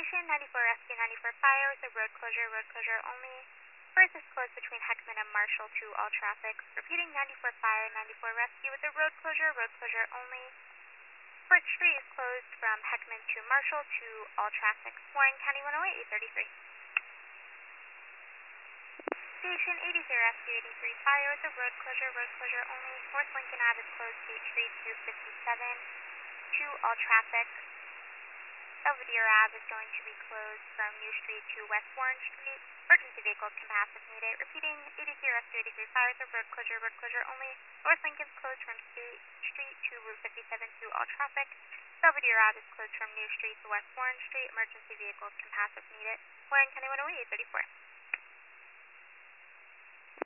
Station 94 Rescue 94 Fire with a road closure only. First is closed between Heckman and Marshall to all traffic. Repeating 94 Fire, 94 Rescue with a road closure only. First Street is closed from Heckman to Marshall to all traffic. Warren County 108, 833. Station 83 Rescue 83 Fire with a road closure only. North Lincoln Ave is closed State Street to 57 to all traffic. Belvedere Ave is going to be closed from New Street to West Warren Street. Emergency vehicles can pass if needed. Repeating 83 Rescue 83 Fire with a road closure only. North Lincoln is closed from State Street to Route 57 to all traffic. Belvedere Ave is closed from New Street to West Warren Street. Emergency vehicles can pass if needed. Warren County 108, 834.